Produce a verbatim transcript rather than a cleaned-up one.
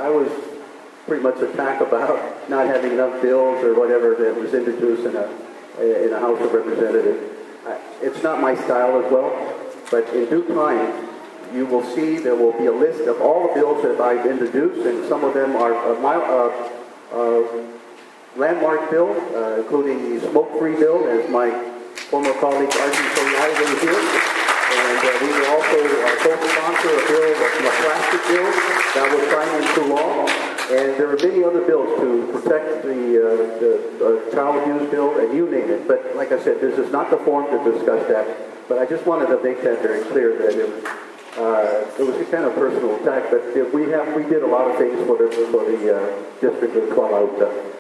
I was pretty much attacked about not having enough bills or whatever that was introduced in a, in a House of Representatives. Uh, it's not my style as well, but in due time, you will see there will be a list of all the bills that I've introduced, and some of them are uh, my, uh, uh, landmark bill, uh, including the smoke-free bill, as my former colleague Archie Soyaiga is here. And uh, we will also uh, co-sponsor a bill, a plastic bill, that was signed into law. And there are many other bills to protect the, uh, the uh, child abuse bill, and you name it. But like I said, this is not the forum to discuss that. But I just wanted to make that very clear that it was, uh, it was a kind of personal attack. But we have we did a lot of things for the for the uh, district of Kuala Lumpur.